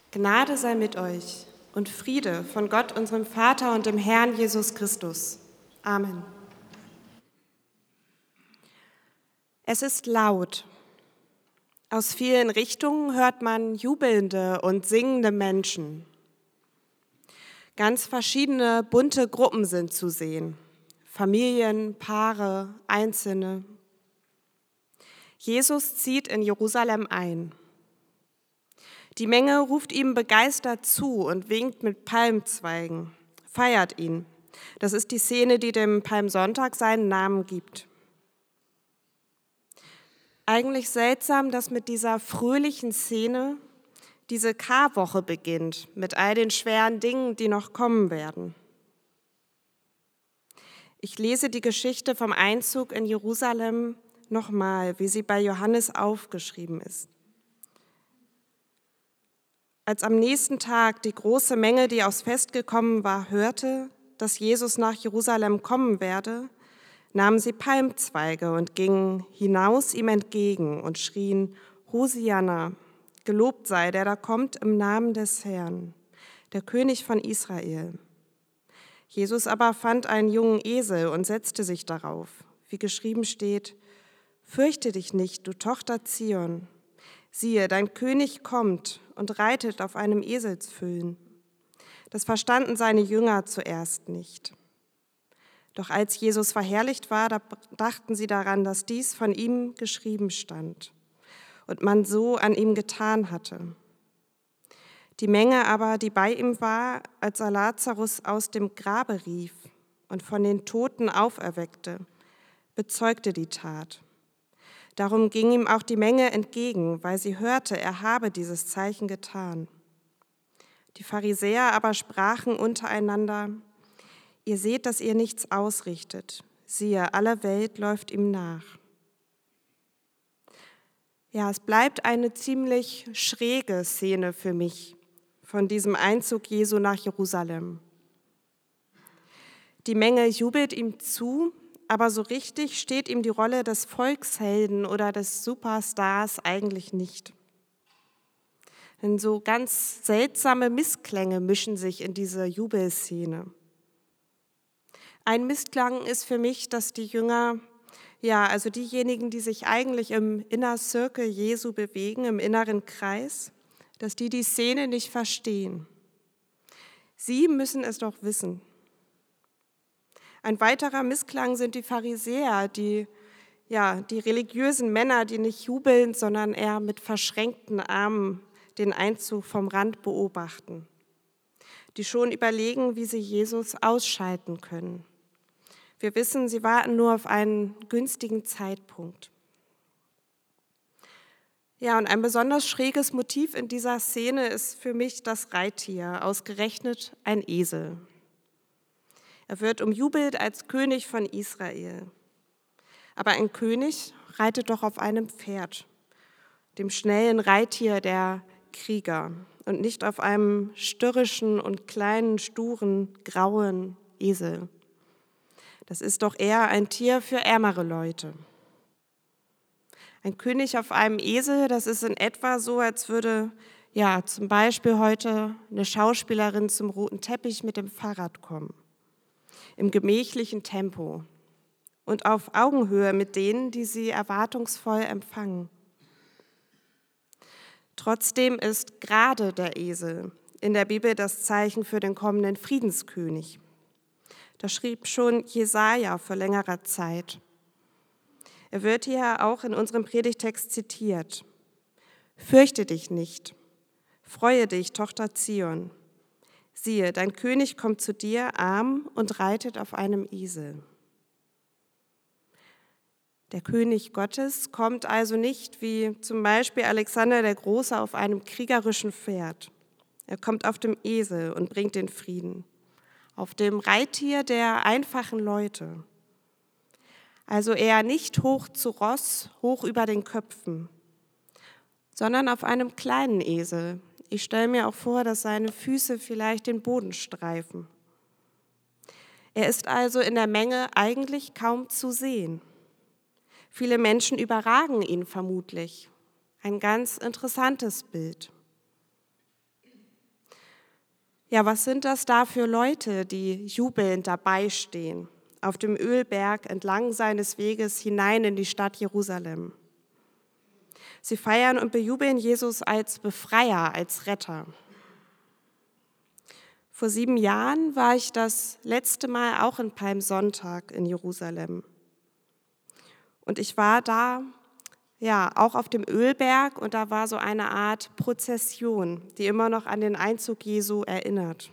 Gnade sei mit euch und Friede von Gott, unserem Vater und dem Herrn Jesus Christus. Amen. Es ist laut. Aus vielen Richtungen hört man jubelnde und singende Menschen. Ganz verschiedene bunte Gruppen sind zu sehen. Familien, Paare, Einzelne. Jesus zieht in Jerusalem ein. Die Menge ruft ihm begeistert zu und winkt mit Palmzweigen, feiert ihn. Das ist die Szene, die dem Palmsonntag seinen Namen gibt. Eigentlich seltsam, dass mit dieser fröhlichen Szene diese Karwoche beginnt, mit all den schweren Dingen, die noch kommen werden. Ich lese die Geschichte vom Einzug in Jerusalem nochmal, wie sie bei Johannes aufgeschrieben ist. Als am nächsten Tag die große Menge, die aufs Fest gekommen war, hörte, dass Jesus nach Jerusalem kommen werde, nahmen sie Palmzweige und gingen hinaus ihm entgegen und schrien: Hosianna, gelobt sei, der da kommt im Namen des Herrn, der König von Israel. Jesus aber fand einen jungen Esel und setzte sich darauf, wie geschrieben steht: Fürchte dich nicht, du Tochter Zion. Siehe, dein König kommt und reitet auf einem Eselsfüllen. Das verstanden seine Jünger zuerst nicht. Doch als Jesus verherrlicht war, da dachten sie daran, dass dies von ihm geschrieben stand und man so an ihm getan hatte. Die Menge aber, die bei ihm war, als er Lazarus aus dem Grabe rief und von den Toten auferweckte, bezeugte die Tat. Darum ging ihm auch die Menge entgegen, weil sie hörte, er habe dieses Zeichen getan. Die Pharisäer aber sprachen untereinander: Ihr seht, dass ihr nichts ausrichtet. Siehe, alle Welt läuft ihm nach. Ja, es bleibt eine ziemlich schräge Szene für mich von diesem Einzug Jesu nach Jerusalem. Die Menge jubelt ihm zu, aber so richtig steht ihm die Rolle des Volkshelden oder des Superstars eigentlich nicht. Denn so ganz seltsame Missklänge mischen sich in diese Jubelszene. Ein Missklang ist für mich, dass die Jünger, also diejenigen, die sich eigentlich im Inner Circle Jesu bewegen, im inneren Kreis, dass die Szene nicht verstehen. Sie müssen es doch wissen. Ein weiterer Missklang sind die Pharisäer, die religiösen Männer, die nicht jubeln, sondern eher mit verschränkten Armen den Einzug vom Rand beobachten, die schon überlegen, wie sie Jesus ausschalten können. Wir wissen, sie warten nur auf einen günstigen Zeitpunkt. Ja, und ein besonders schräges Motiv in dieser Szene ist für mich das Reittier, ausgerechnet ein Esel. Er wird umjubelt als König von Israel. Aber ein König reitet doch auf einem Pferd, dem schnellen Reittier der Krieger, und nicht auf einem störrischen und kleinen, sturen, grauen Esel. Das ist doch eher ein Tier für ärmere Leute. Ein König auf einem Esel, das ist in etwa so, als würde zum Beispiel heute eine Schauspielerin zum roten Teppich mit dem Fahrrad kommen. Im gemächlichen Tempo und auf Augenhöhe mit denen, die sie erwartungsvoll empfangen. Trotzdem ist gerade der Esel in der Bibel das Zeichen für den kommenden Friedenskönig. Das schrieb schon Jesaja vor längerer Zeit. Er wird hier auch in unserem Predigtext zitiert. Fürchte dich nicht, freue dich, Tochter Zion. Siehe, dein König kommt zu dir, arm und reitet auf einem Esel. Der König Gottes kommt also nicht wie zum Beispiel Alexander der Große auf einem kriegerischen Pferd. Er kommt auf dem Esel und bringt den Frieden, auf dem Reittier der einfachen Leute. Also eher nicht hoch zu Ross, hoch über den Köpfen, sondern auf einem kleinen Esel. Ich stelle mir auch vor, dass seine Füße vielleicht den Boden streifen. Er ist also in der Menge eigentlich kaum zu sehen. Viele Menschen überragen ihn vermutlich. Ein ganz interessantes Bild. Ja, was sind das da für Leute, die jubelnd dabei stehen, auf dem Ölberg entlang seines Weges hinein in die Stadt Jerusalem? Sie feiern und bejubeln Jesus als Befreier, als Retter. Vor 7 Jahren war ich das letzte Mal auch in Palmsonntag in Jerusalem. Und ich war da, ja, auch auf dem Ölberg, und da war so eine Art Prozession, die immer noch an den Einzug Jesu erinnert.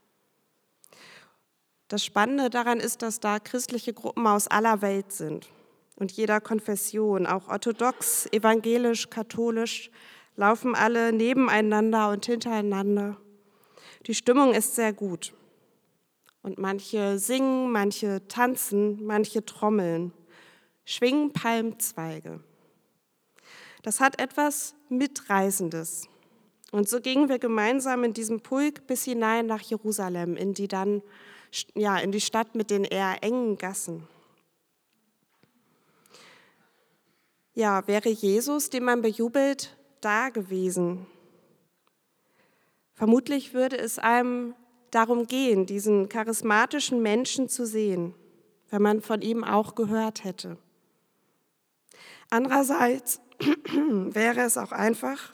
Das Spannende daran ist, dass da christliche Gruppen aus aller Welt sind und jeder Konfession, auch orthodox, evangelisch, katholisch, laufen alle nebeneinander und hintereinander. Die Stimmung ist sehr gut. Und manche singen, manche tanzen, manche trommeln, schwingen Palmzweige. Das hat etwas Mitreißendes. Und so gingen wir gemeinsam in diesem Pulk bis hinein nach Jerusalem, in die Stadt mit den eher engen Gassen. Ja, wäre Jesus, den man bejubelt, da gewesen? Vermutlich würde es einem darum gehen, diesen charismatischen Menschen zu sehen, wenn man von ihm auch gehört hätte. Andererseits wäre es auch einfach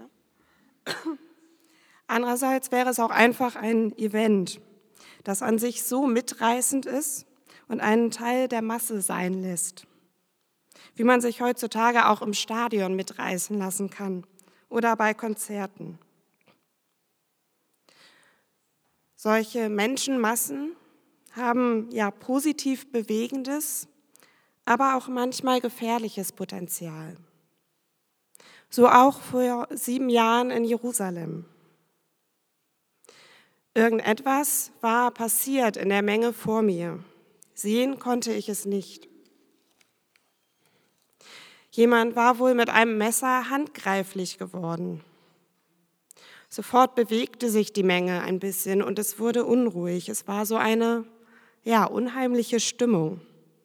ein Event, das an sich so mitreißend ist und einen Teil der Masse sein lässt, wie man sich heutzutage auch im Stadion mitreißen lassen kann oder bei Konzerten. Solche Menschenmassen haben ja positiv Bewegendes, aber auch manchmal gefährliches Potenzial. So auch vor 7 Jahren in Jerusalem. Irgendetwas war passiert in der Menge vor mir. Sehen konnte ich es nicht. Jemand war wohl mit einem Messer handgreiflich geworden. Sofort bewegte sich die Menge ein bisschen und es wurde unruhig. Es war so eine, unheimliche Stimmung.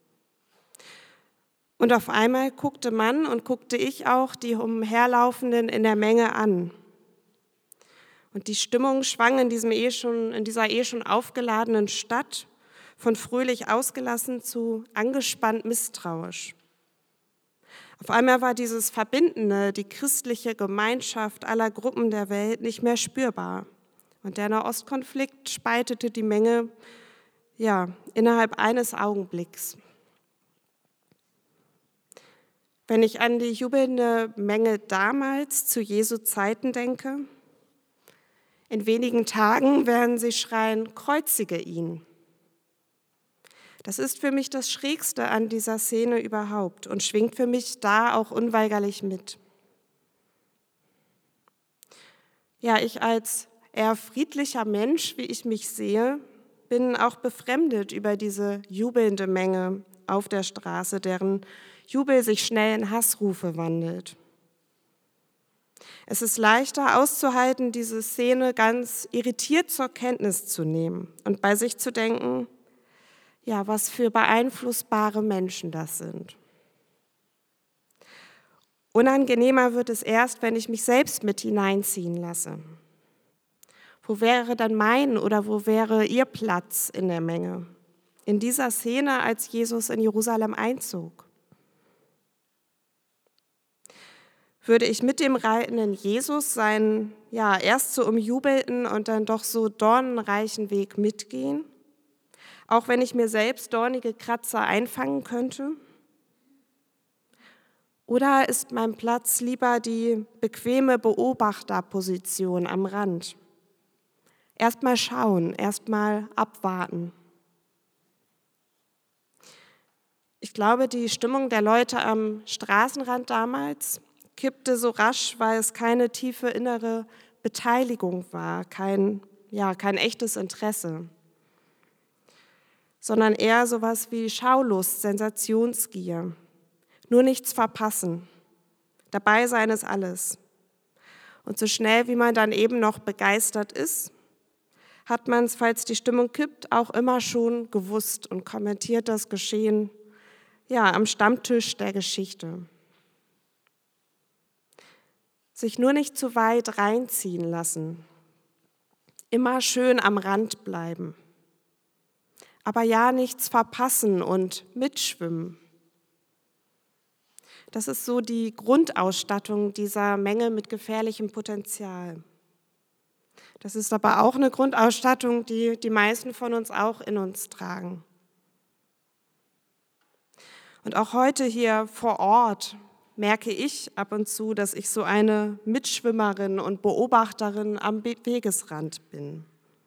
Und auf einmal guckte ich auch die Umherlaufenden in der Menge an. Und die Stimmung schwang in dieser schon aufgeladenen Stadt von fröhlich ausgelassen zu angespannt misstrauisch. Auf einmal war dieses Verbindende, die christliche Gemeinschaft aller Gruppen der Welt nicht mehr spürbar. Und der Nahostkonflikt spaltete die Menge, innerhalb eines Augenblicks. Wenn ich an die jubelnde Menge damals zu Jesu Zeiten denke, in wenigen Tagen werden sie schreien, kreuzige ihn. Das ist für mich das Schrägste an dieser Szene überhaupt und schwingt für mich da auch unweigerlich mit. Ja, ich als eher friedlicher Mensch, wie ich mich sehe, bin auch befremdet über diese jubelnde Menge auf der Straße, deren Jubel sich schnell in Hassrufe wandelt. Es ist leichter auszuhalten, diese Szene ganz irritiert zur Kenntnis zu nehmen und bei sich zu denken, ja, was für beeinflussbare Menschen das sind. Unangenehmer wird es erst, wenn ich mich selbst mit hineinziehen lasse. Wo wäre dann wo wäre Ihr Platz in der Menge? In dieser Szene, als Jesus in Jerusalem einzog? Würde ich mit dem reitenden Jesus seinen, erst so umjubelten und dann doch so dornenreichen Weg mitgehen? Auch wenn ich mir selbst dornige Kratzer einfangen könnte? Oder ist mein Platz lieber die bequeme Beobachterposition am Rand? Erst mal schauen, erst mal abwarten. Ich glaube, die Stimmung der Leute am Straßenrand damals kippte so rasch, weil es keine tiefe innere Beteiligung war, kein echtes Interesse, sondern eher sowas wie Schaulust, Sensationsgier. Nur nichts verpassen. Dabei sein ist alles. Und so schnell, wie man dann eben noch begeistert ist, hat man es, falls die Stimmung kippt, auch immer schon gewusst und kommentiert das Geschehen, am Stammtisch der Geschichte. Sich nur nicht zu weit reinziehen lassen immer schön am Rand bleiben, aber ja nichts verpassen und mitschwimmen. Das ist so die Grundausstattung dieser Menge mit gefährlichem Potenzial. Das ist aber auch eine Grundausstattung, die die meisten von uns auch in uns tragen. Und auch heute hier vor Ort merke ich ab und zu, dass ich so eine Mitschwimmerin und Beobachterin am Wegesrand bin.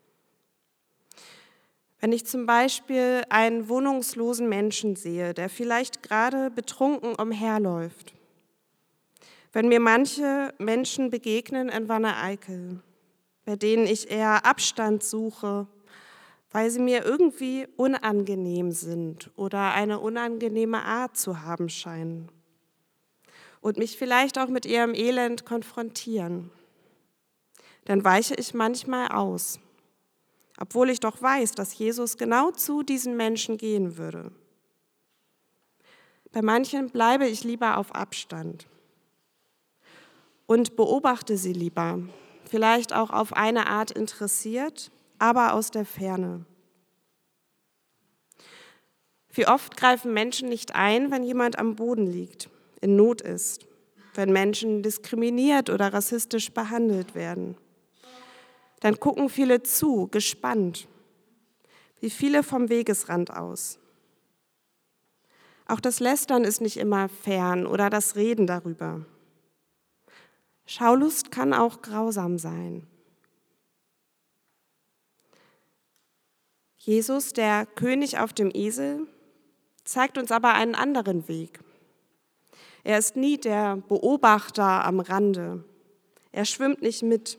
Wenn ich zum Beispiel einen wohnungslosen Menschen sehe, der vielleicht gerade betrunken umherläuft, wenn mir manche Menschen begegnen in Wanne-Eickel, bei denen ich eher Abstand suche, weil sie mir irgendwie unangenehm sind oder eine unangenehme Art zu haben scheinen und mich vielleicht auch mit ihrem Elend konfrontieren, dann weiche ich manchmal aus, obwohl ich doch weiß, dass Jesus genau zu diesen Menschen gehen würde. Bei manchen bleibe ich lieber auf Abstand und beobachte sie lieber, vielleicht auch auf eine Art interessiert, aber aus der Ferne. Wie oft greifen Menschen nicht ein, wenn jemand am Boden liegt, in Not ist, wenn Menschen diskriminiert oder rassistisch behandelt werden. Dann gucken viele zu, gespannt, wie viele vom Wegesrand aus. Auch das Lästern ist nicht immer fern oder das Reden darüber. Schaulust kann auch grausam sein. Jesus, der König auf dem Esel, zeigt uns aber einen anderen Weg. Er ist nie der Beobachter am Rande. Er schwimmt nicht mit.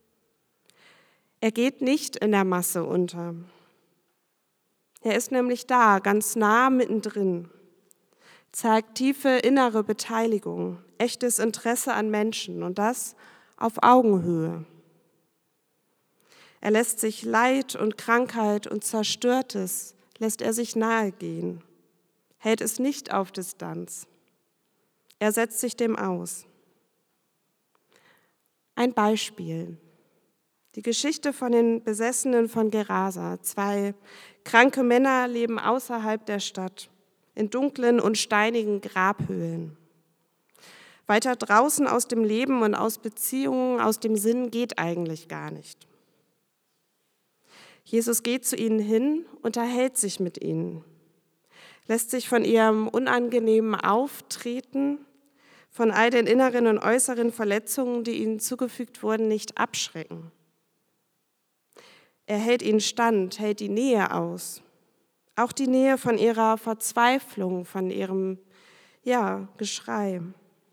Er geht nicht in der Masse unter. Er ist nämlich da, ganz nah mittendrin, zeigt tiefe innere Beteiligung, echtes Interesse an Menschen und das auf Augenhöhe. Er lässt sich Leid und Krankheit und Zerstörtes, lässt er sich nahe gehen, hält es nicht auf Distanz. Er setzt sich dem aus. Ein Beispiel. Die Geschichte von den Besessenen von Gerasa. 2 kranke Männer leben außerhalb der Stadt, in dunklen und steinigen Grabhöhlen. Weiter draußen aus dem Leben und aus Beziehungen, aus dem Sinn geht eigentlich gar nicht. Jesus geht zu ihnen hin, unterhält sich mit ihnen, lässt sich von ihrem unangenehmen Auftreten, von all den inneren und äußeren Verletzungen, die ihnen zugefügt wurden, nicht abschrecken. Er hält ihnen stand, hält die Nähe aus, auch die Nähe von ihrer Verzweiflung, von ihrem Geschrei.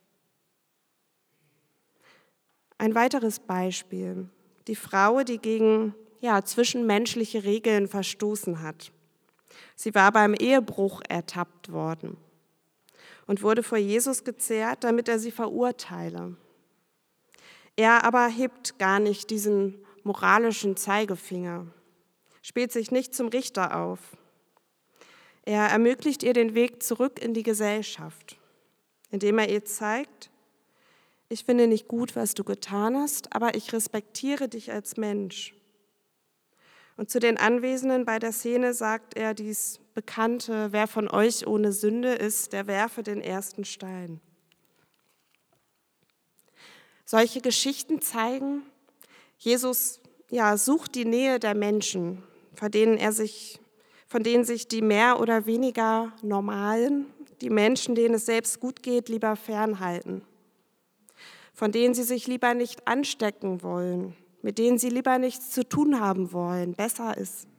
Ein weiteres Beispiel, die Frau, die gegen zwischenmenschliche Regeln verstoßen hat. Sie war beim Ehebruch ertappt worden und wurde vor Jesus gezerrt, damit er sie verurteile. Er aber hebt gar nicht diesen moralischen Zeigefinger, spielt sich nicht zum Richter auf. Er ermöglicht ihr den Weg zurück in die Gesellschaft, indem er ihr zeigt, ich finde nicht gut, was du getan hast, aber ich respektiere dich als Mensch. Und zu den Anwesenden bei der Szene sagt er dies Bekannte, wer von euch ohne Sünde ist, der werfe den ersten Stein. Solche Geschichten zeigen, Jesus sucht die Nähe der Menschen, von denen sich die mehr oder weniger normalen, die Menschen, denen es selbst gut geht, lieber fernhalten, von denen sie sich lieber nicht anstecken wollen, mit denen sie lieber nichts zu tun haben wollen, besser ist.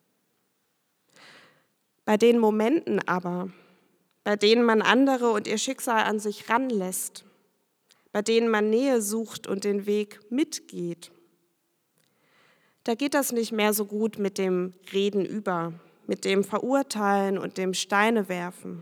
Bei den Momenten aber, bei denen man andere und ihr Schicksal an sich ranlässt, bei denen man Nähe sucht und den Weg mitgeht, da geht das nicht mehr so gut mit dem Reden über, mit dem Verurteilen und dem Steine werfen.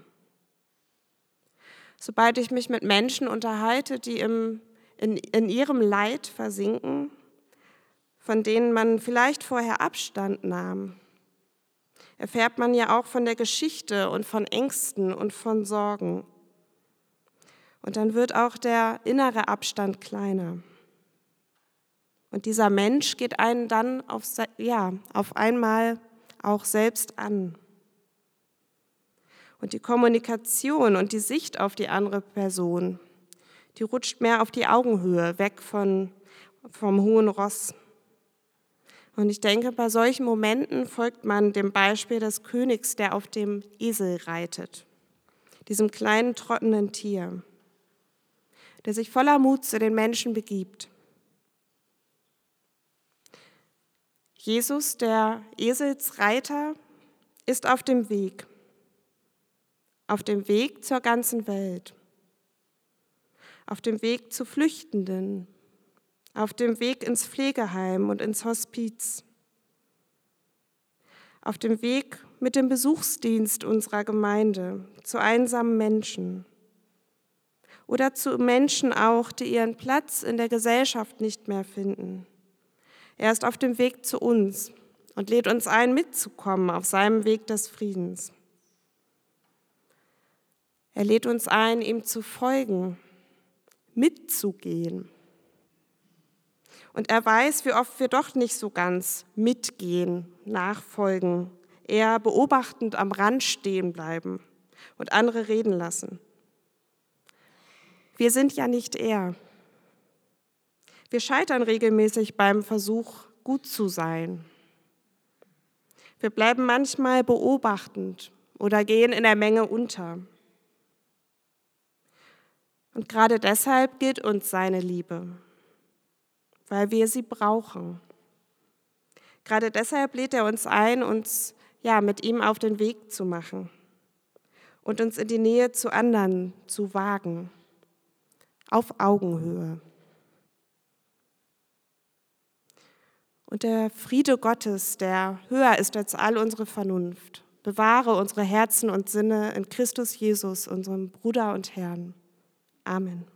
Sobald ich mich mit Menschen unterhalte, die in ihrem Leid versinken, von denen man vielleicht vorher Abstand nahm, erfährt man ja auch von der Geschichte und von Ängsten und von Sorgen. Und dann wird auch der innere Abstand kleiner. Und dieser Mensch geht einen dann auf einmal auch selbst an. Und die Kommunikation und die Sicht auf die andere Person, die rutscht mehr auf die Augenhöhe, weg vom hohen Ross. Und ich denke, bei solchen Momenten folgt man dem Beispiel des Königs, der auf dem Esel reitet, diesem kleinen, trottenden Tier, der sich voller Mut zu den Menschen begibt. Jesus, der Eselsreiter, ist auf dem Weg zur ganzen Welt, auf dem Weg zu Flüchtenden, auf dem Weg ins Pflegeheim und ins Hospiz, auf dem Weg mit dem Besuchsdienst unserer Gemeinde zu einsamen Menschen oder zu Menschen auch, die ihren Platz in der Gesellschaft nicht mehr finden. Er ist auf dem Weg zu uns und lädt uns ein, mitzukommen auf seinem Weg des Friedens. Er lädt uns ein, ihm zu folgen, mitzugehen. Und er weiß, wie oft wir doch nicht so ganz mitgehen, nachfolgen, eher beobachtend am Rand stehen bleiben und andere reden lassen. Wir sind ja nicht er. Wir scheitern regelmäßig beim Versuch, gut zu sein. Wir bleiben manchmal beobachtend oder gehen in der Menge unter. Und gerade deshalb gilt uns seine Liebe, weil wir sie brauchen. Gerade deshalb lädt er uns ein, uns mit ihm auf den Weg zu machen und uns in die Nähe zu anderen zu wagen, auf Augenhöhe. Und der Friede Gottes, der höher ist als all unsere Vernunft, bewahre unsere Herzen und Sinne in Christus Jesus, unserem Bruder und Herrn. Amen.